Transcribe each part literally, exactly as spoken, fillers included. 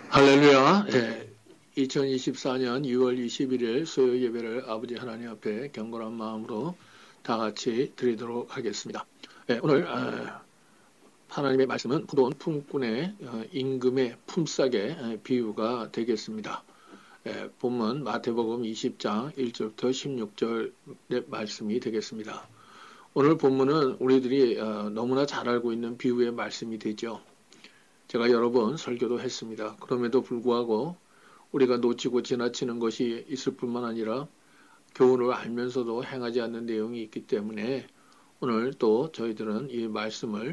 할렐루야. 예, 이천이십사 년 유월 이십일일 수요 예배를 아버지 하나님 앞에 경건한 마음으로 다 같이 드리도록 하겠습니다. 예, 오늘 어, 하나님의 말씀은 포도원 품꾼의 어, 임금의 품삯의 어, 비유가 되겠습니다. 예, 본문 마태복음 이십 장 일 절부터 십육 절의 말씀이 되겠습니다. 오늘 본문은 우리들이 어, 너무나 잘 알고 있는 비유의 말씀이 되죠. 제가 여러 번 설교도 했습니다. 그럼에도 불구하고 우리가 놓치고 지나치는 것이 있을 뿐만 아니라 교훈을 알면서도 행하지 않는 내용이 있기 때문에 오늘 또 저희들은 이 말씀을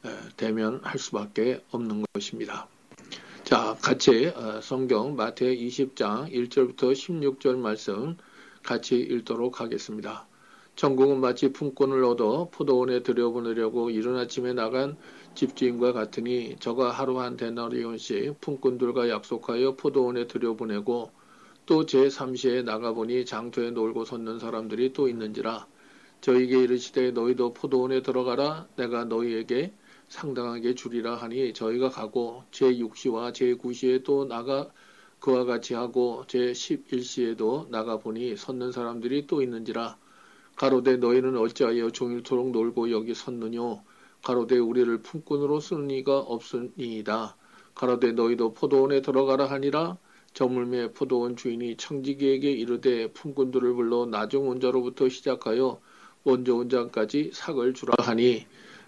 대면할 수밖에 없는 것입니다. 자, 같이 성경 마태 이십 장 일 절부터 십육 절 말씀 같이 읽도록 하겠습니다. 천국은 마치 품꾼을 얻어 포도원에 들여보내려고 이른 아침에 나간 집주인과 같으니 저가 하루 한 데나리온씩 품꾼들과 약속하여 포도원에 들여보내고 또 제삼 시에 나가보니 장터에 놀고 섰는 사람들이 또 있는지라 저에게 이르시되 너희도 포도원에 들어가라 내가 너희에게 상당하게 주리라 하니 저희가 가고 제육 시와 제구 시에 또 나가 그와 같이 하고 제십일 시에도 나가보니 섰는 사람들이 또 있는지라 가로되 너희는 어찌하여 종일토록 놀고 여기 섰느뇨 가로되 우리를 품꾼으로 쓰는 이가 없으니이다. 가로되 너희도 포도원에 들어가라 하니라. 저물매 포도원 주인이 청지기에게 이르되 품꾼들을 불러 나중 온 자로부터 시작하여 먼저 온 자까지 삭을 주라 하니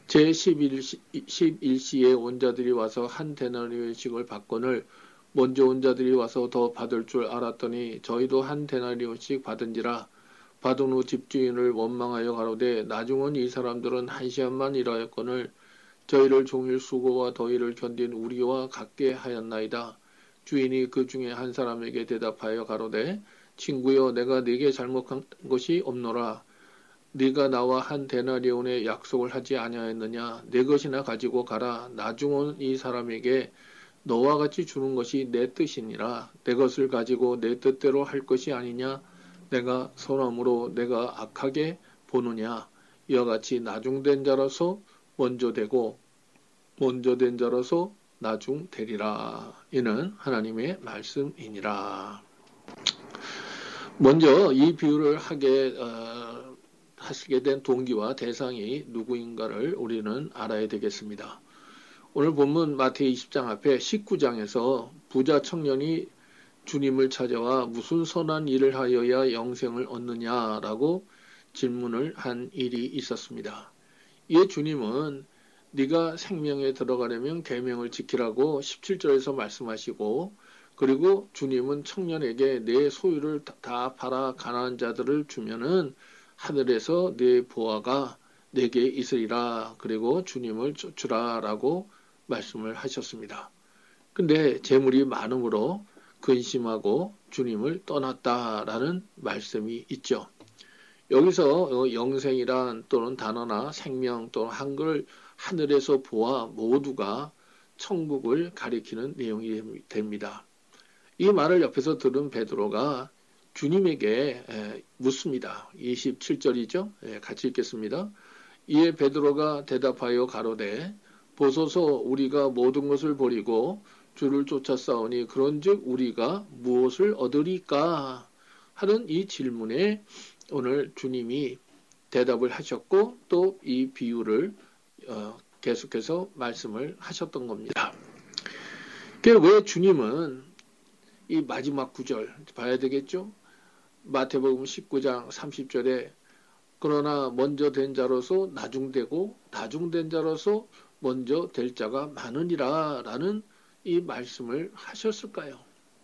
제십일 시에 온 자들이 와서 한 데나리온씩을 받거늘 먼저 온 자들이 와서 더 받을 줄 알았더니 저희도 한 데나리온씩 받은지라. 받은 후 집주인을 원망하여 가로되 나중 온 이 사람들은 한 시간만 일하였거늘 저희를 종일 수고와 더위를 견딘 우리와 같게 하였나이다. 주인이 그 중에 한 사람에게 대답하여 가로되 친구여 내가 네게 잘못한 것이 없노라. 네가 나와 한 데나리온의 약속을 하지 아니하였느냐. 내 것이나 가지고 가라. 나중 온 이 사람에게 너와 같이 주는 것이 내 뜻이니라. 내 것을 가지고 내 뜻대로 할 것이 아니냐. 내가 선함으로 내가 악하게 보느냐. 이와 같이 나중된 자라서 먼저 되고 먼저 된 자라서 나중 되리라. 이는 하나님의 말씀이니라. 먼저 이 비유를 하게 어, 하시게 된 동기와 대상이 누구인가를 우리는 알아야 되겠습니다. 오늘 본문 마태 이십 장 앞에 십구 장에서 부자 청년이 주님을 찾아와 무슨 선한 일을 하여야 영생을 얻느냐라고 질문을 한 일이 있었습니다. 이에 주님은 네가 생명에 들어가려면 계명을 지키라고 십칠 절에서 말씀하시고 그리고 주님은 청년에게 내 소유를 다 팔아 가난한 자들을 주면은 하늘에서 내 보화가 내게 있으리라. 그리고 주님을 쫓으라 라고 말씀을 하셨습니다. 근데 재물이 많음으로 근심하고 주님을 떠났다라는 말씀이 있죠. 여기서 영생이란 또는 단어나 생명 또는 한글 하늘에서 보아 모두가 천국을 가리키는 내용이 됩니다. 이 말을 옆에서 들은 베드로가 주님에게 묻습니다. 이십칠 절이죠. 같이 읽겠습니다. 이에 베드로가 대답하여 가로되 보소서 우리가 모든 것을 버리고 주를 쫓아 싸우니 그런즉 우리가 무엇을 얻으리까 하는 이 질문에 오늘 주님이 대답을 하셨고 또 이 비유를 어, 계속해서 말씀을 하셨던 겁니다. 왜 주님은 이 마지막 구절 봐야 되겠죠? 마태복음 십구 장 삼십 절에 그러나 먼저 된 자로서 나중되고 나중된 자로서 먼저 될 자가 많으니라 라는 이 말씀을 하셨을까요?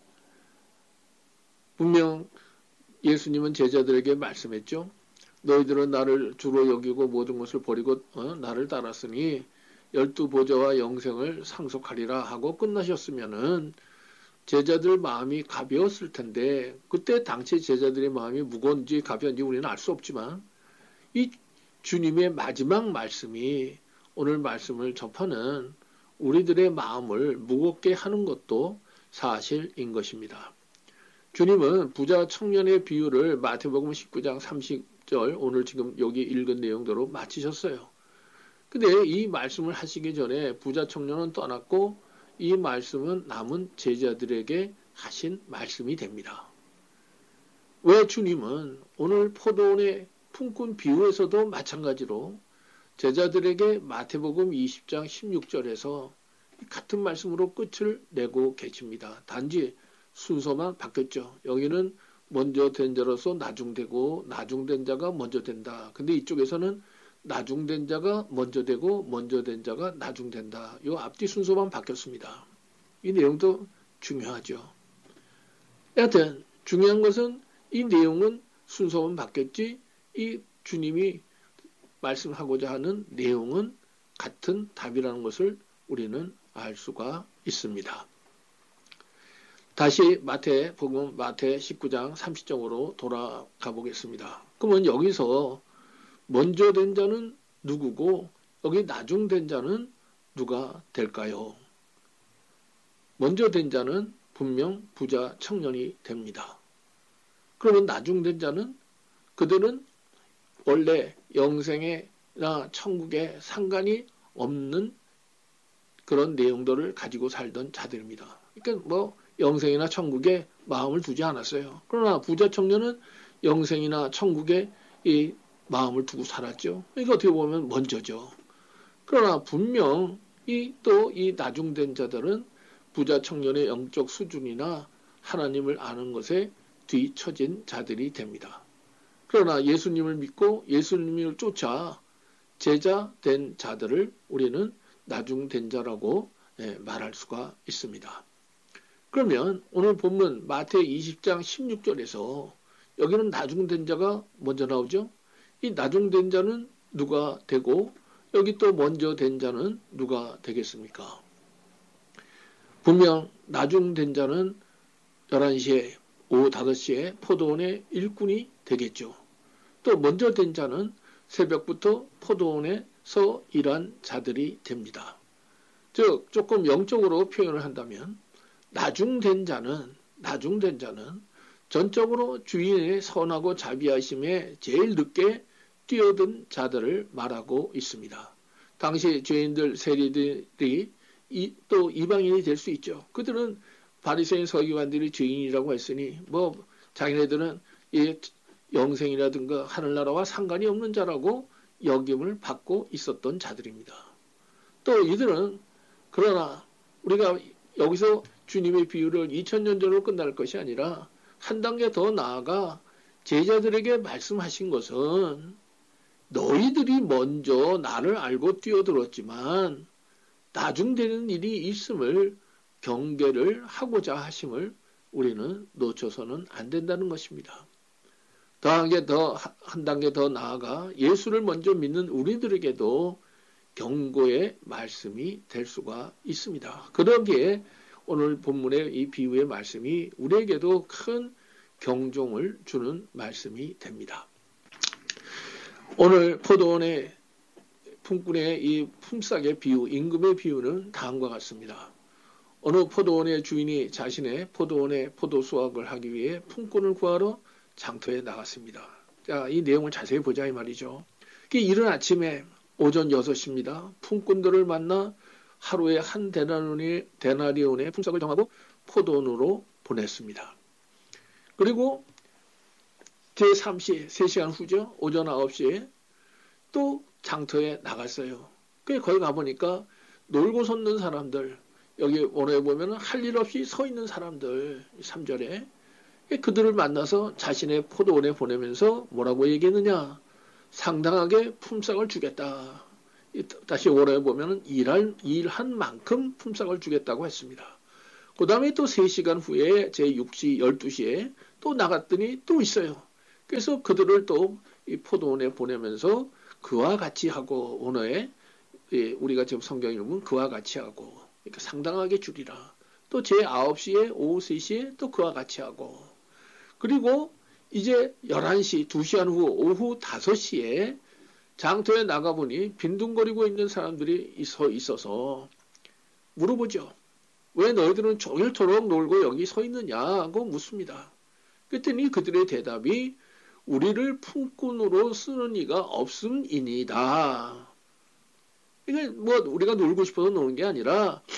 분명 예수님은 제자들에게 말씀했죠. 너희들은 나를 주로 여기고 모든 것을 버리고 어, 나를 따랐으니 열두 보좌와 영생을 상속하리라 하고 끝나셨으면은 제자들 마음이 가벼웠을 텐데 그때 당시 제자들의 마음이 무거운지 가벼운지 우리는 알 수 없지만 이 주님의 마지막 말씀이 오늘 말씀을 접하는 우리들의 마음을 무겁게 하는 것도 사실인 것입니다. 주님은 부자 청년의 비유를 마태복음 십구 장 삼십 절 오늘 지금 여기 읽은 내용대로 마치셨어요. 근데 이 말씀을 하시기 전에 부자 청년은 떠났고 이 말씀은 남은 제자들에게 하신 말씀이 됩니다. 왜 주님은 오늘 포도원의 품꾼 비유에서도 마찬가지로 제자들에게 마태복음 이십 장 십육 절에서 같은 말씀으로 끝을 내고 계십니다. 단지 순서만 바뀌었죠. 여기는 먼저 된 자로서 나중되고 나중된 자가 먼저 된다. 근데 이쪽에서는 나중된 자가 먼저 되고 먼저 된 자가 나중된다. 이 앞뒤 순서만 바뀌었습니다. 이 내용도 중요하죠. 여하튼 중요한 것은 이 내용은 순서만 바뀌었지 이 주님이 말씀하고자 하는 내용은 같은 답이라는 것을 우리는 알 수가 있습니다. 다시 마태복음 마태 십구 장 삼십 절로 돌아가 보겠습니다. 그러면 여기서 먼저 된 자는 누구고 여기 나중된 자는 누가 될까요? 먼저 된 자는 분명 부자 청년이 됩니다. 그러면 나중된 자는 그들은 원래 영생이나 천국에 상관이 없는 그런 내용들을 가지고 살던 자들입니다. 그러니까 뭐 영생이나 천국에 마음을 두지 않았어요. 그러나 부자 청년은 영생이나 천국에 이 마음을 두고 살았죠. 그러니까 어떻게 보면 먼저죠. 그러나 분명 이 또 이 나중된 자들은 부자 청년의 영적 수준이나 하나님을 아는 것에 뒤처진 자들이 됩니다. 그러나 예수님을 믿고 예수님을 쫓아 제자 된 자들을 우리는 나중된 자라고 말할 수가 있습니다. 그러면 오늘 본문 마태 이십 장 십육 절에서 여기는 나중된 자가 먼저 나오죠. 이 나중된 자는 누가 되고 여기 또 먼저 된 자는 누가 되겠습니까? 분명 나중된 자는 열한 시에 오후 다섯 시에 포도원의 일꾼이 되겠죠. 또 먼저 된 자는 새벽부터 포도원에서 일한 자들이 됩니다. 즉 조금 영적으로 표현을 한다면 나중된 자는 나중된 자는 전적으로 주인의 선하고 자비하심에 제일 늦게 뛰어든 자들을 말하고 있습니다. 당시 죄인들 세리들이 이, 또 이방인이 될 수 있죠. 그들은 바리새인 서기관들이 죄인이라고 했으니 뭐 자기네들은 이 영생이라든가 하늘나라와 상관이 없는 자라고 여김을 받고 있었던 자들입니다. 또 이들은 그러나 우리가 여기서 주님의 비유를 이천 년 전으로 끝날 것이 아니라 한 단계 더 나아가 제자들에게 말씀하신 것은 너희들이 먼저 나를 알고 뛰어들었지만 나중되는 일이 있음을 경계를 하고자 하심을 우리는 놓쳐서는 안 된다는 것입니다. 더하게 더, 한 단계 더 나아가 예수를 먼저 믿는 우리들에게도 경고의 말씀이 될 수가 있습니다. 그러기에 오늘 본문의 이 비유의 말씀이 우리에게도 큰 경종을 주는 말씀이 됩니다. 오늘 포도원의 품꾼의 이 품삯의 비유, 임금의 비유는 다음과 같습니다. 어느 포도원의 주인이 자신의 포도원의 포도 수확을 하기 위해 품꾼을 구하러 장터에 나갔습니다. 자, 이 내용을 자세히 보자 이 말이죠. 이른 아침에 오전 여섯 시입니다. 품꾼들을 만나 하루에 한 데나리온의, 데나리온의 품삯을 정하고 포도원으로 보냈습니다. 그리고 제삼 시, 세 시간 후죠. 오전 아홉 시에 또 장터에 나갔어요. 거기 가보니까 놀고 섰는 사람들, 여기 오늘에 보면 할 일 없이 서 있는 사람들, 삼 절에 그들을 만나서 자신의 포도원에 보내면서 뭐라고 얘기했느냐? 상당하게 품삯을 주겠다. 다시 오늘에 보면 일할, 일한 만큼 품삯을 주겠다고 했습니다. 그 다음에 또 세 시간 후에 제육 시, 열두 시에 또 나갔더니 또 있어요. 그래서 그들을 또 이 포도원에 보내면서 그와 같이 하고 오늘에 우리가 지금 성경 읽으면 그와 같이 하고 그러니까 상당하게 주리라. 또 제아홉 시에 오후 세 시에 또 그와 같이 하고 그리고 이제 열한 시, 두 시간 후 오후 다섯 시에 장터에 나가보니 빈둥거리고 있는 사람들이 서 있어서 물어보죠. 왜 너희들은 종일토록 놀고 여기 서 있느냐고 묻습니다. 그랬더니 그들의 대답이 우리를 품꾼으로 쓰는 이가 없음이니이다. 이게 뭐 우리가 놀고 싶어서 노는 게 아니라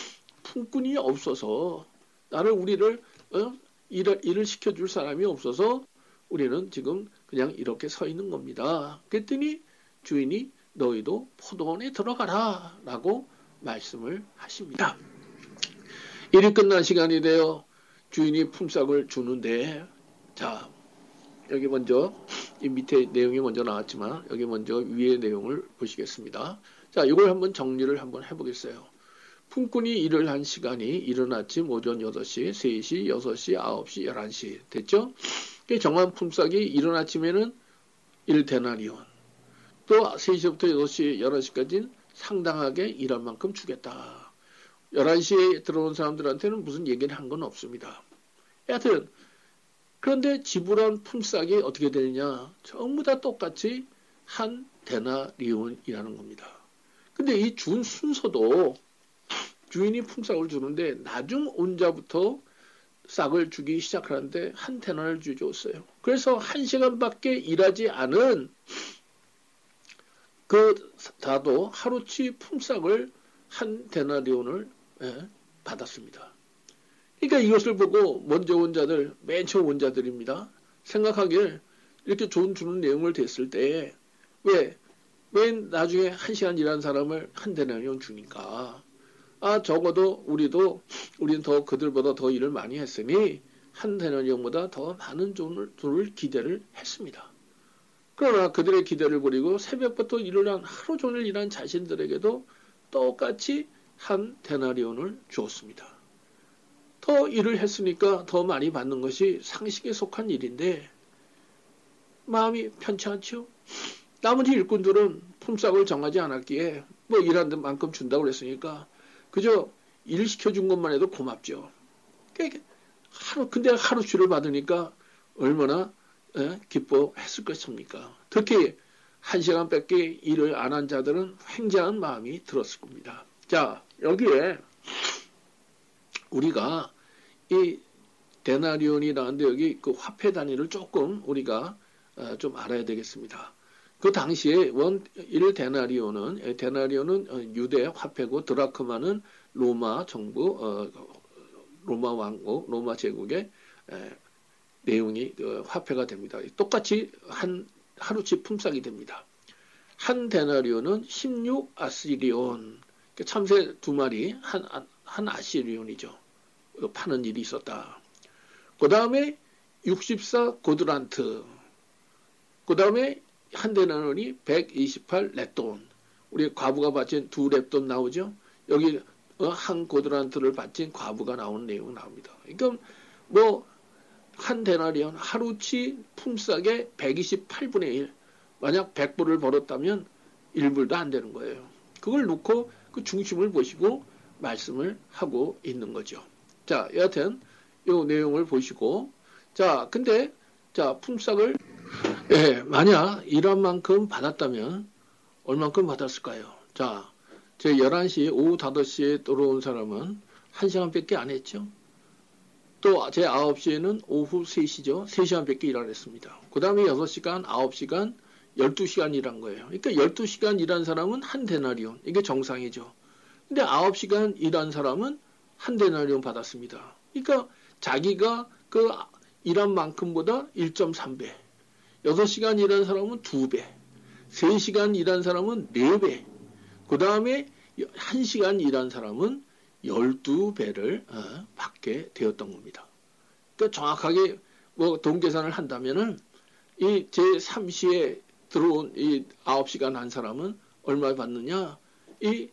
품꾼이 없어서 나를 우리를 어? 일을, 일을 시켜줄 사람이 없어서 우리는 지금 그냥 이렇게 서 있는 겁니다. 그랬더니 주인이 너희도 포도원에 들어가라 라고 말씀을 하십니다. 일이 끝난 시간이 되어 주인이 품삯을 주는데, 자, 여기 먼저 이 밑에 내용이 먼저 나왔지만 여기 먼저 위의 내용을 보시겠습니다. 자, 이걸 한번 정리를 한번 해보겠어요. 품꾼이 일을 한 시간이 이른 아침 오전 여덟 시, 세 시, 여섯 시, 아홉 시, 열한 시 됐죠? 정한 품삯이 이른 아침에는 일 데나리온, 또 세 시부터 여섯 시, 열한 시까지는 상당하게 일한 만큼 주겠다. 열한 시에 들어온 사람들한테는 무슨 얘기를 한 건 없습니다. 여하튼 그런데 지불한 품삯이 어떻게 되느냐? 전부 다 똑같이 한 데나리온이라는 겁니다. 근데 이 준 순서도 주인이 품삯을 주는데 나중 온 자부터 싹을 주기 시작하는데 한 데나를 주줬어요. 그래서 한 시간밖에 일하지 않은 그 다도 하루치 품삯을 한 데나리온을 예, 받았습니다. 그러니까 이것을 보고 먼저 온 자들, 맨 처음 온 자들입니다. 생각하길 이렇게 돈 주는 내용을 댔을 때 왜, 왜 나중에 한 시간 일한 사람을 한 데나리온 주니까? 아, 적어도 우리도, 우리는 더 그들보다 더 일을 많이 했으니 한 데나리온보다 더 많은 돈을, 돈을 기대를 했습니다. 그러나 그들의 기대를 버리고 새벽부터 일을 한 하루 종일 일한 자신들에게도 똑같이 한 데나리온을 주었습니다. 더 일을 했으니까 더 많이 받는 것이 상식에 속한 일인데 마음이 편치 않죠. 나머지 일꾼들은 품삯을 정하지 않았기에 뭐 일한 만큼 준다고 그랬으니까 그저 일 시켜준 것만 해도 고맙죠. 하루, 근데 하루치를 받으니까 얼마나 에, 기뻐했을 것입니까? 특히 한 시간밖에 일을 안 한 자들은 횡재한 마음이 들었을 겁니다. 자, 여기에 우리가 이 데나리온이라는데 여기 그 화폐 단위를 조금 우리가 어, 좀 알아야 되겠습니다. 그 당시에 원 일 데나리온은 데나리온은 유대 화폐고 드라크마는 로마 정부 어, 로마 왕국 로마 제국의 에, 내용이 어, 화폐가 됩니다. 똑같이 한 하루치 품삯이 됩니다. 한 데나리온은 십육 아시리온, 참새 두 마리 한, 한 아시리온이죠. 파는 일이 있었다. 그 다음에 육십사 고드란트, 그 다음에 한 데나리온이 백이십팔 렙돈, 우리 과부가 바친 두 렙돈 나오죠. 여기 한 고드란트를 바친 과부가 나오는 내용이 나옵니다. 그러니까 뭐 한 데나리온 하루치 품삯의 백이십팔분의 일, 만약 백 불을 벌었다면 일 불도 안 되는 거예요. 그걸 놓고 그 중심을 보시고 말씀을 하고 있는 거죠. 자, 여하튼 이 내용을 보시고, 자, 근데 자 품삯을 예, 만약 일한 만큼 받았다면 얼만큼 받았을까요? 자, 제 열한 시 오후 다섯 시에 들어온 사람은 한 시간밖에 안 했죠. 또 제 아홉 시에는 오후 세 시죠. 세 시간밖에 일 안 했습니다. 그 다음에 여섯 시간, 아홉 시간, 열두 시간 일한 거예요. 그러니까 열두 시간 일한 사람은 한 데나리온. 이게 정상이죠. 근데 아홉 시간 일한 사람은 한 데나리온 받았습니다. 그러니까 자기가 그 일한 만큼보다 일 점 삼 배, 여섯 시간 일한 사람은 두 배, 세 시간 일한 사람은 네 배, 그 다음에 한 시간 일한 사람은 열두 배를 어, 받게 되었던 겁니다. 그러니까 정확하게 뭐 돈 계산을 한다면은 이 제삼 시에 들어온 이 아홉 시간 한 사람은 얼마 받느냐? 이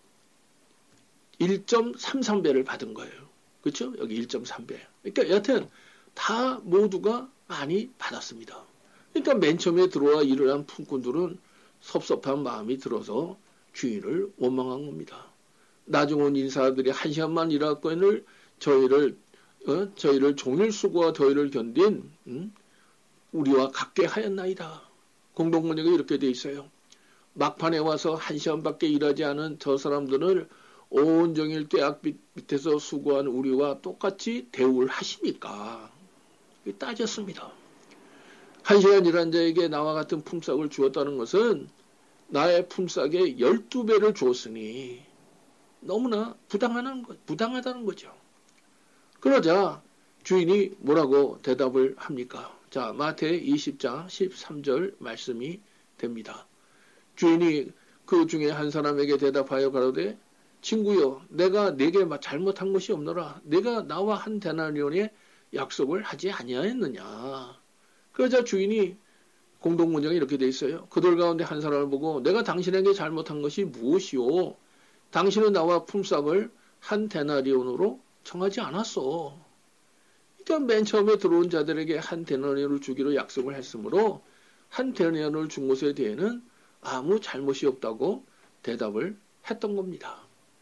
일 점 삼삼 배를 받은 거예요. 그렇죠? 여기 일 점 삼 배. 그러니까 여하튼 다 모두가 많이 받았습니다. 그러니까 맨 처음에 들어와 일을 한 품꾼들은 섭섭한 마음이 들어서 주인을 원망한 겁니다. 나중 온 인사들이 한 시간만 일하거늘 저희를 어? 저희를 종일 수고와 더위를 견딘 음? 우리와 같게 하였나이다. 공동번역에 이렇게 돼 있어요. 막판에 와서 한 시간밖에 일하지 않은 저 사람들을 온종일 떼약 밑에서 수고한 우리와 똑같이 대우를 하십니까? 따졌습니다. 한 시간 일한 자에게 나와 같은 품삯을 주었다는 것은 나의 품삯의 열두 배를 주었으니 너무나 부당한, 부당하다는 거죠. 그러자 주인이 뭐라고 대답을 합니까? 자, 마태 이십 장 십삼 절 말씀이 됩니다. 주인이 그 중에 한 사람에게 대답하여 가로되 친구여 내가 네게 잘못한 것이 없노라. 내가 나와 한 데나리온의 약속을 하지 아니하였느냐. 그러자 주인이 공동문장이 이렇게 돼 있어요. 그들 가운데 한 사람을 보고 내가 당신에게 잘못한 것이 무엇이오? 당신은 나와 품삯을 한 데나리온으로 정하지 않았어. 그러니까 맨 처음에 들어온 자들에게 한 데나리온을 주기로 약속을 했으므로 한 데나리온을 준 것에 대해는 아무 잘못이 없다고 대답을 했던 겁니다.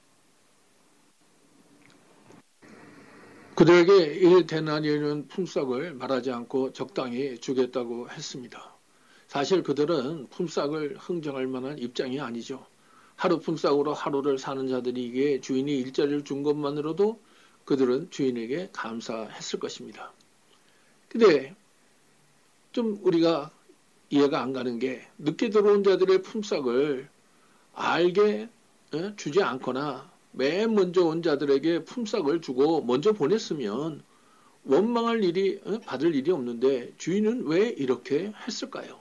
그들에게 일 데나리온 품삯을 말하지 않고 적당히 주겠다고 했습니다. 사실 그들은 품삯을 흥정할 만한 입장이 아니죠. 하루 품삯으로 하루를 사는 자들에게 주인이 일자리를 준 것만으로도 그들은 주인에게 감사했을 것입니다. 근데 좀 우리가 이해가 안 가는 게 늦게 들어온 자들의 품삯을 알게 주지 않거나 맨 먼저 온 자들에게 품삯을 주고 먼저 보냈으면 원망할 일이 받을 일이 없는데 주인은 왜 이렇게 했을까요?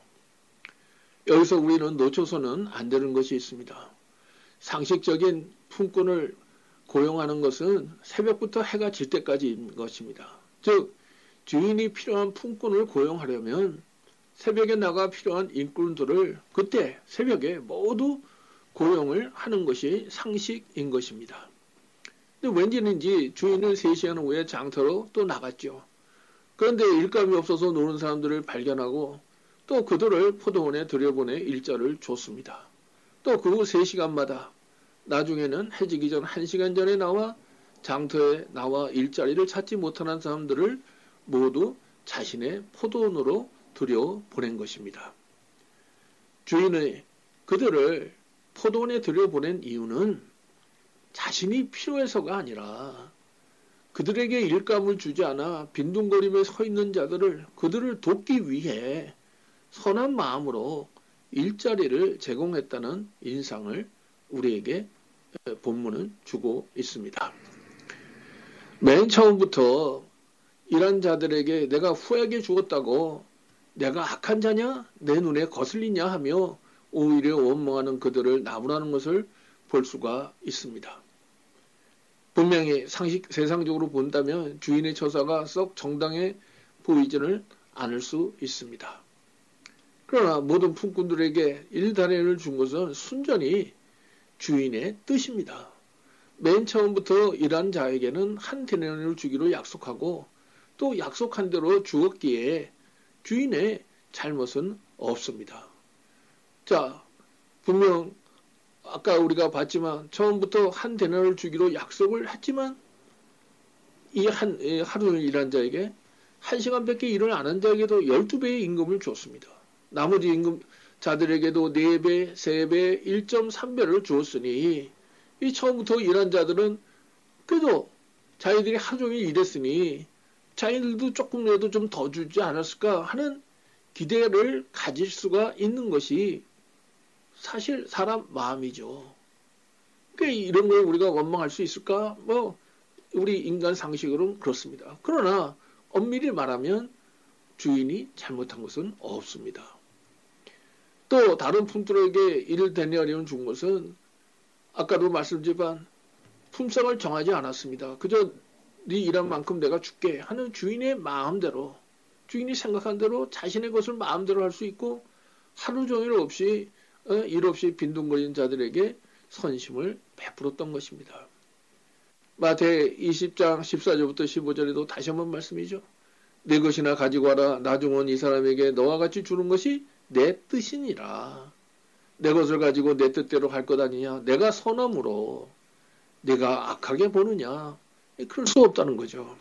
여기서 우리는 놓쳐서는 안 되는 것이 있습니다. 상식적인 품꾼을 고용하는 것은 새벽부터 해가 질 때까지인 것입니다. 즉 주인이 필요한 품꾼을 고용하려면 새벽에 나가 필요한 인꾼들을 그때 새벽에 모두 고용을 하는 것이 상식인 것입니다. 근데 왠지는지 주인은 세 시간 후에 장터로 또 나갔죠. 그런데 일감이 없어서 노는 사람들을 발견하고 또 그들을 포도원에 들여보내 일자를 줬습니다. 또 그 후 세 시간마다 나중에는 해지기 전 한 시간 전에 나와 장터에 나와 일자리를 찾지 못하는 사람들을 모두 자신의 포도원으로 들여보낸 것입니다. 주인의 그들을 포도원에 들여보낸 이유는 자신이 필요해서가 아니라 그들에게 일감을 주지 않아 빈둥거림에 서 있는 자들을 그들을 돕기 위해 선한 마음으로 일자리를 제공했다는 인상을 우리에게 본문은 주고 있습니다. 맨 처음부터 일한 자들에게 내가 후하게 주었다고 내가 악한 자냐? 내 눈에 거슬리냐 하며 오히려 원망하는 그들을 나무라는 것을 볼 수가 있습니다. 분명히 상식 세상적으로 본다면 주인의 처사가 썩 정당해 보이지는 않을 수 있습니다. 그러나 모든 품꾼들에게 일 데나리온을 준 것은 순전히 주인의 뜻입니다. 맨 처음부터 일한 자에게는 한 데나리온을 주기로 약속하고 또 약속한 대로 주었기에 주인의 잘못은 없습니다. 자, 분명 아까 우리가 봤지만 처음부터 한 데나리온을 주기로 약속을 했지만 이 한 하루 일한 자에게 한 시간밖에 일을 안 한 자에게도 열두 배의 임금을 줬습니다. 나머지 임금 자들에게도 네 배, 세 배, 일 점 삼 배를 주었으니 이 처음부터 일한 자들은 그래도 자기들이 하루 종일 일했으니 자기들도 조금이라도 좀 더 주지 않았을까 하는 기대를 가질 수가 있는 것이 사실 사람 마음이죠. 그러니까 이런 걸 우리가 원망할 수 있을까? 뭐 우리 인간 상식으로는 그렇습니다. 그러나 엄밀히 말하면 주인이 잘못한 것은 없습니다. 또 다른 품꾼들에게 일 데나리온 준 것은 아까도 말씀드렸지만 품삯을 정하지 않았습니다. 그저 네 일한 만큼 내가 줄게 하는 주인의 마음대로 주인이 생각한 대로 자신의 것을 마음대로 할 수 있고 하루 종일 없이 어, 일 없이 빈둥거리는 자들에게 선심을 베풀었던 것입니다. 마태 이십 장 십사 절부터 십오 절에도 다시 한번 말씀이죠. 내 것이나 가지고 와라. 나중은 이 사람에게 너와 같이 주는 것이 내 뜻이니라. 내 것을 가지고 내 뜻대로 할 것 아니냐. 내가 선함으로 내가 악하게 보느냐. 그럴 수 없다는 거죠.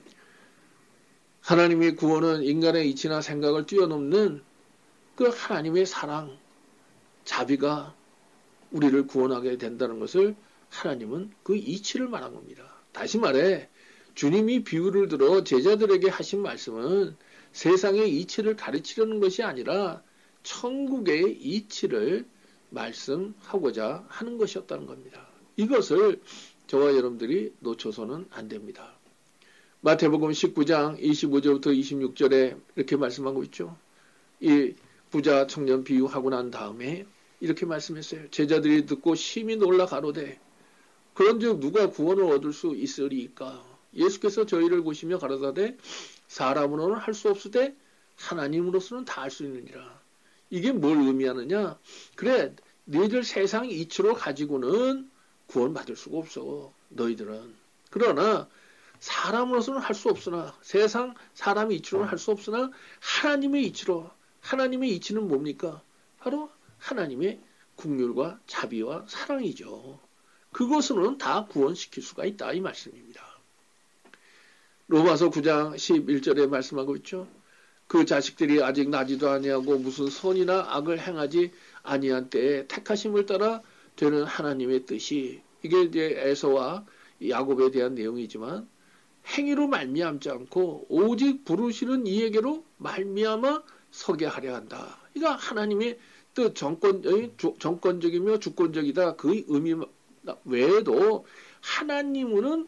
하나님의 구원은 인간의 이치나 생각을 뛰어넘는 그 하나님의 사랑, 자비가 우리를 구원하게 된다는 것을 하나님은 그 이치를 말한 겁니다. 다시 말해 주님이 비유를 들어 제자들에게 하신 말씀은 세상의 이치를 가르치려는 것이 아니라 천국의 이치를 말씀하고자 하는 것이었다는 겁니다. 이것을 저와 여러분들이 놓쳐서는 안 됩니다. 마태복음 십구 장 이십오 절부터 이십육 절에 이렇게 말씀하고 있죠. 이 부자 청년 비유하고 난 다음에 이렇게 말씀했어요. 제자들이 듣고 심히 놀라 가로되 그런즉 누가 구원을 얻을 수 있으리까? 예수께서 저희를 보시며 가라사대 사람으로는 할 수 없으되 하나님으로서는 다 할 수 있느니라. 이게 뭘 의미하느냐? 그래, 너희들 세상 이치로 가지고는 구원받을 수가 없어. 너희들은. 그러나 사람으로서는 할 수 없으나 세상 사람의 이치로는 할 수 없으나 하나님의 이치로 하나님의 이치는 뭡니까? 바로 하나님의 긍휼과 자비와 사랑이죠. 그것으로는 다 구원시킬 수가 있다 이 말씀입니다. 로마서 구 장 십일 절에 말씀하고 있죠. 그 자식들이 아직 나지도 아니하고 무슨 선이나 악을 행하지 아니한 때에 택하심을 따라 되는 하나님의 뜻이 이게 이제 에서와 야곱에 대한 내용이지만 행위로 말미암지 않고 오직 부르시는 이에게로 말미암아 서게 하려 한다. 그러니까 하나님의 뜻 정권, 정권적이며 주권적이다. 그 의미 외에도 하나님은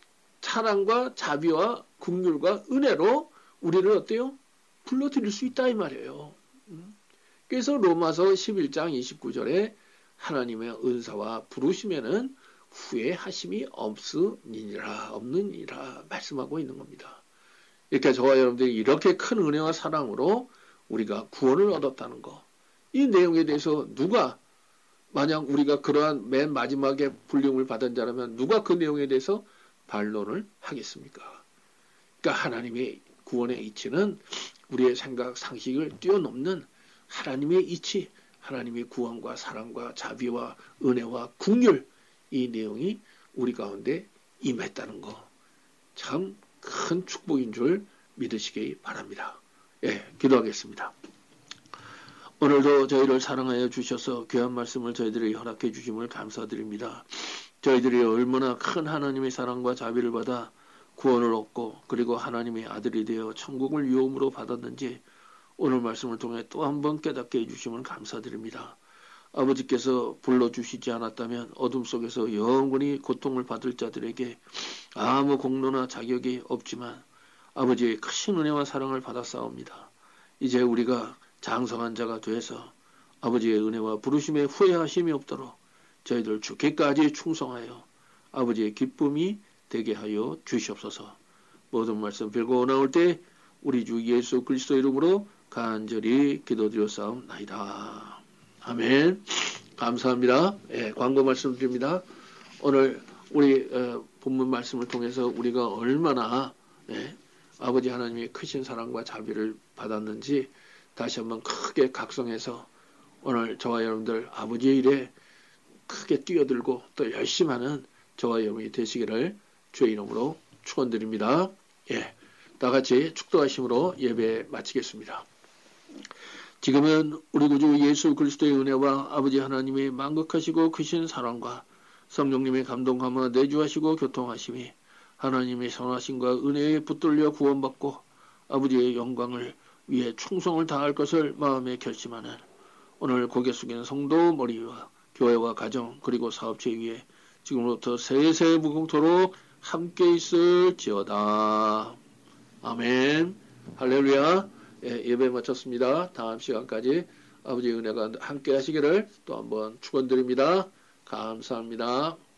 사랑과 자비와 긍휼과 은혜로 우리를 어때요? 불러드릴 수 있다 이 말이에요. 그래서 로마서 십일 장 이십구 절에 하나님의 은사와 부르심에는 후회하심이 없으니라 없느니라 말씀하고 있는 겁니다. 이렇게 저와 여러분들이 이렇게 큰 은혜와 사랑으로 우리가 구원을 얻었다는 거. 이 내용에 대해서 누가 만약 우리가 그러한 맨 마지막에 불림을 받은 자라면 누가 그 내용에 대해서 반론을 하겠습니까? 그러니까 하나님의 구원의 이치는 우리의 생각, 상식을 뛰어넘는 하나님의 이치, 하나님의 구원과 사랑과 자비와 은혜와 긍휼 이 내용이 우리 가운데 임했다는 거. 참 큰 축복인 줄 믿으시기 바랍니다. 예, 기도하겠습니다. 오늘도 저희를 사랑하여 주셔서 귀한 말씀을 저희들이 허락해 주심을 감사드립니다. 저희들이 얼마나 큰 하나님의 사랑과 자비를 받아 구원을 얻고 그리고 하나님의 아들이 되어 천국을 유업으로 받았는지 오늘 말씀을 통해 또 한 번 깨닫게 해주시면 감사드립니다. 아버지께서 불러주시지 않았다면 어둠 속에서 영원히 고통을 받을 자들에게 아무 공로나 자격이 없지만 아버지의 크신 은혜와 사랑을 받았사옵니다. 이제 우리가 장성한 자가 되어서 아버지의 은혜와 부르심에 후회하심이 없도록 저희들 죽기까지 충성하여 아버지의 기쁨이 되게 하여 주시옵소서. 모든 말씀 빌고 나올 때 우리 주 예수 그리스도 이름으로 간절히 기도드렸사옵나이다. 아멘. 감사합니다. 예, 광고 말씀드립니다. 오늘 우리 어, 본문 말씀을 통해서 우리가 얼마나 예, 아버지 하나님의 크신 사랑과 자비를 받았는지 다시 한번 크게 각성해서 오늘 저와 여러분들 아버지의 일에 크게 뛰어들고 또 열심히 하는 저와 여러분이 되시기를 주의 이름으로 축원드립니다. 예, 다 같이 축도하심으로 예배 마치겠습니다. 지금은 우리 구주 예수 그리스도의 은혜와 아버지 하나님의 만극하시고 크신 사랑과 성령님의 감동하며 내주하시고 교통하심이 하나님의 선하심과 은혜에 붙들려 구원받고 아버지의 영광을 위해 충성을 다할 것을 마음에 결심하는 오늘 고개 숙이는 성도 머리와 교회와 가정 그리고 사업체 위에 지금부터 세세 무궁토록 함께 있을지어다. 아멘. 할렐루야. 예, 예배 마쳤습니다. 다음 시간까지 아버지의 은혜가 함께 하시기를 또 한번 축원드립니다. 감사합니다.